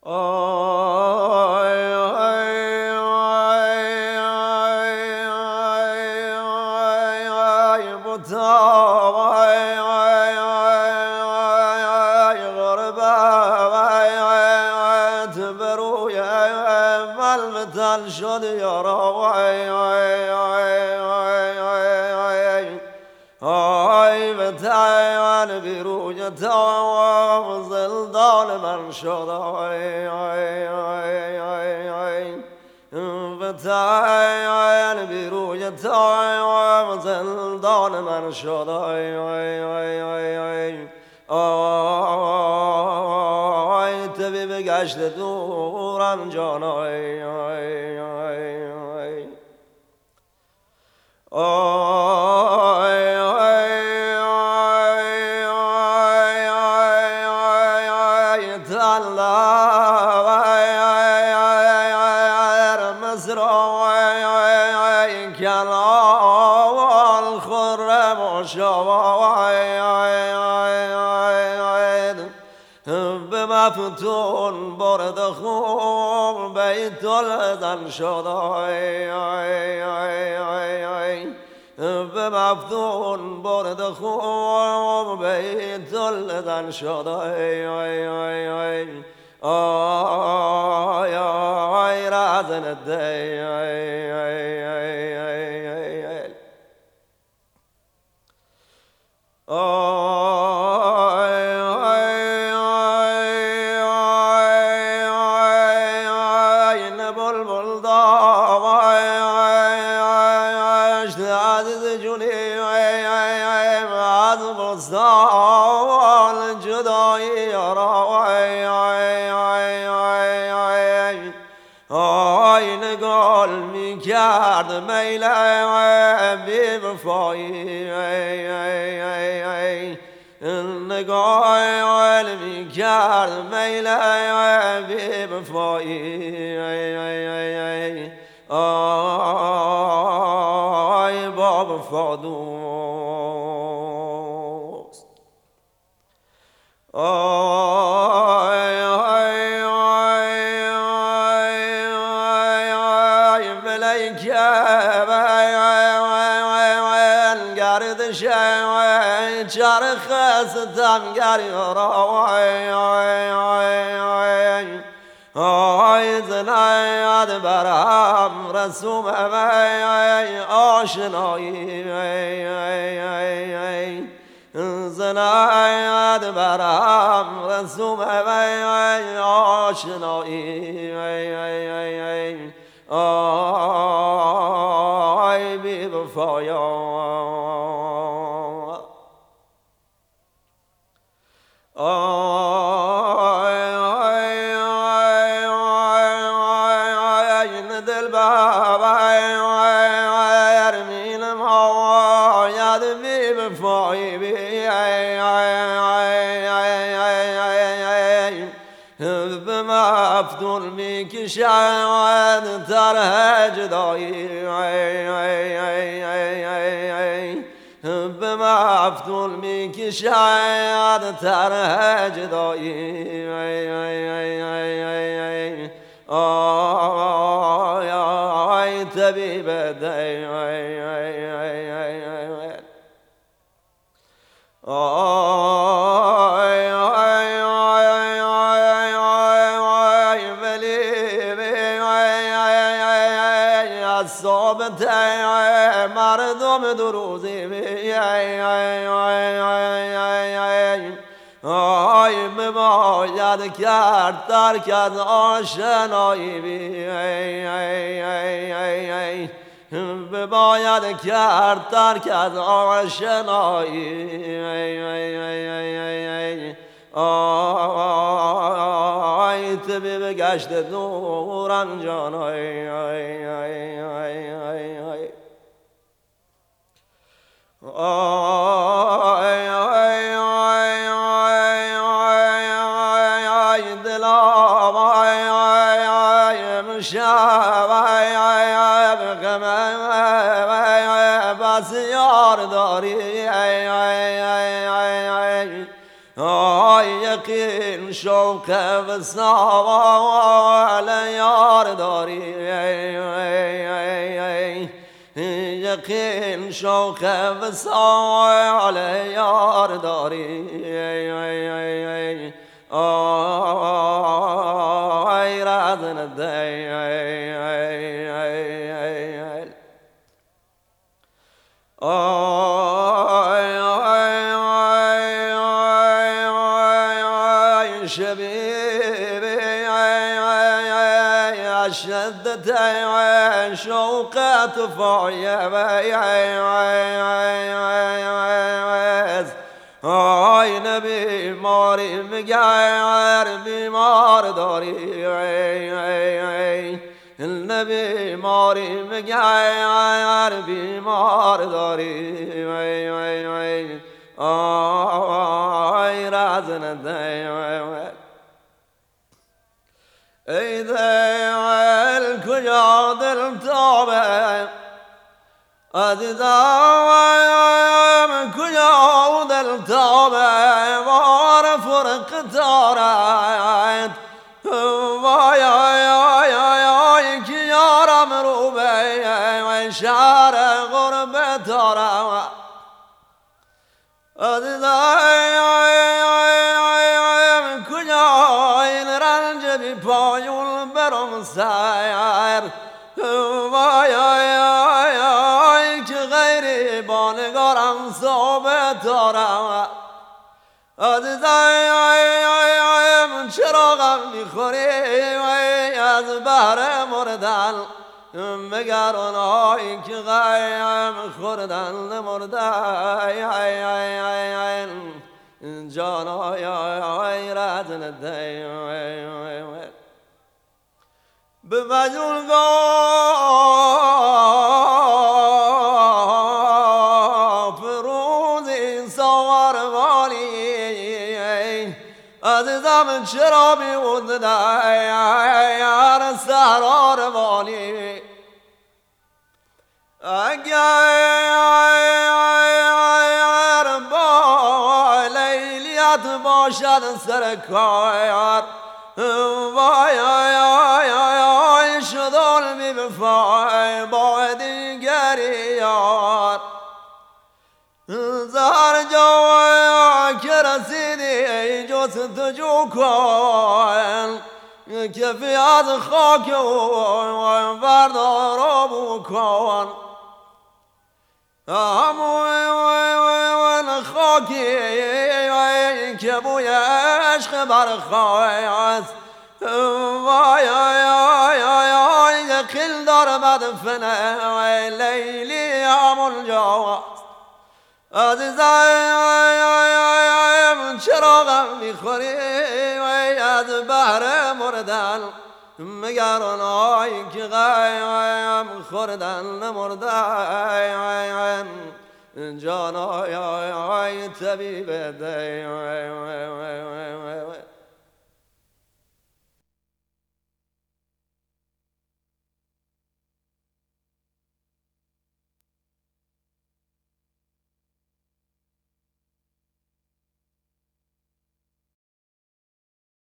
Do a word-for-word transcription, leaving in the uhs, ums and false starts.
آی دل شد یارا وای وای وای وای وای به تایوان بیروی تا زندان من شد وای وای وای وای به تایوان بیروی تا زندان من شد وای وای وای وای آی طبیب گشت دورم جان آی آی آی آی آی آی آی آی آی آی تلا آی آی آی آی مزرا آی آی آی کلام خرم و شوا آی آی به مفتون برد خوب بیت الزن شد آی آی آی آی آی به مفتون برد خوب بیت الزن شد آی آی آی آی آی آی رازن دی آی آی آی آی آی جدایی آی آی آی آی آی آی نگال می کرد میل بی وفایی ای ای ای ای نگال می کرد میل بی وفایی ای ای ای ای آی با وفا دوست آی آی آی آی آی آی ملیکه آی آی آی آی گردش آی چرخ ستمگری آی آی آی آی آی زنایت برم رسوم آی آی آشنایی آی آی آی آی زنایت برم رسوم وی وی آشنایی وی وی وی وی آی بی وفایا آی آی آی آی آی دل بابای آی ارمین ما یاد بی وفایی بی به مفتون می کشد طرح جدایی به مفتون می کشد طرح جدایی آی آی طبیب دی آی آی آی آی آی آی آی آی ولی از صابت مردم دروزی آی آی آی آی آی بباید کرد ترک از آشنایی بی ای ای ای ای ای بباید کرد ترک از آشنایی ای ای ای ای ای ای آی طبیب گشت دورم جان ای ای ای ای ای ای آی آی آی آی آی آی آی دلم آی آی آی مشب آی آی آی بغم آی بس یار داری ای آی آی آی آی آی یقین شو شوق وصال یار داری یقین شوق وصال یار داری آی رازن دیل آی آی آی آی شبیبی شدت شوقت فايا آی نبی ماری مگر بیمار داری النبی ماری مگر بیمار داری آی رازن دیل ای دیل کجا دل تابه عزیزم کجا دل تابه وار فرق تارد وای آی آی آی آی که یارم رو به شهر غربت تارم عزیزم کجا این رنج بی پایون برم سیر وای آی آی آی که غیری بانگارم صحبت دارم عزیزم چراغم میخوری از بهر مردن مگر اونایی که غیم خوردن نمرده جانای رازن دیل به مجلگاه فروزی سواروانی عزیزم چرا بیود در سهراروانی اگر با لیلیت باشد سرکار وای آی آی آی آی شدال می بفای با دیگری یار زهر جا که رسیدی جستجو کن کفی از خاک و بردار بو کن همون خاکی که بوی عشق برخواست وای آی آی آی آی یقین دار بدفنه لیلی همون جاست عزیزم چراغم میخوری از بهر مردن مگر اونایی که غیم خوردن نمردن جانای طبیب دیل